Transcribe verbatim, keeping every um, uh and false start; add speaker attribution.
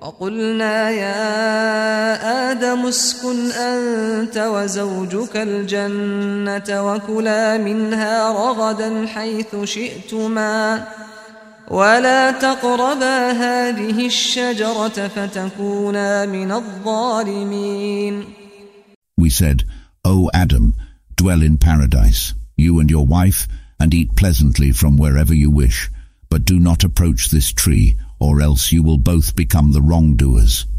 Speaker 1: وقلنا يا آدم اسكن أنت وزوجك الجنة وكلا منها رغدا حيث شئتما ولا تقربا هذه الشجرة فتكونا من الظالمين.
Speaker 2: We said, O Adam, dwell in paradise, you and your wife, and eat pleasantly from wherever you wish, but do not approach this tree, or else you will both become the wrongdoers.